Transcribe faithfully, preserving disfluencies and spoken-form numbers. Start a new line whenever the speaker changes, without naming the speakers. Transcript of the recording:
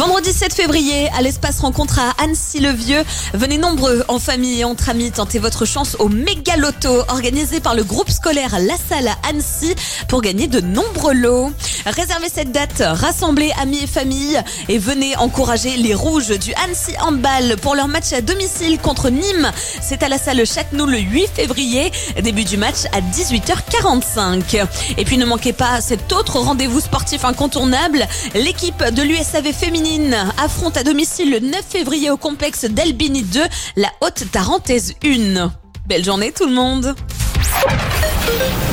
Vendredi sept février, à l'espace rencontre à Annecy-le-Vieux. Venez nombreux en famille et entre amis tenter votre chance au méga loto organisé par le groupe scolaire La Salle à Annecy pour gagner de nombreux lots. Réservez cette date, rassemblez amis et famille et venez encourager les Rouges du Annecy Handball pour leur match à domicile contre Nîmes. C'est à la salle Châtenoux le huit février, début du match à dix-huit heures quarante-cinq. Et puis ne manquez pas cet autre rendez-vous sportif incontournable. L'équipe de l'U S A V féminine affronte à domicile le neuf février au complexe d'Albini deux, la Haute-Tarentaise un. Belle journée tout le monde.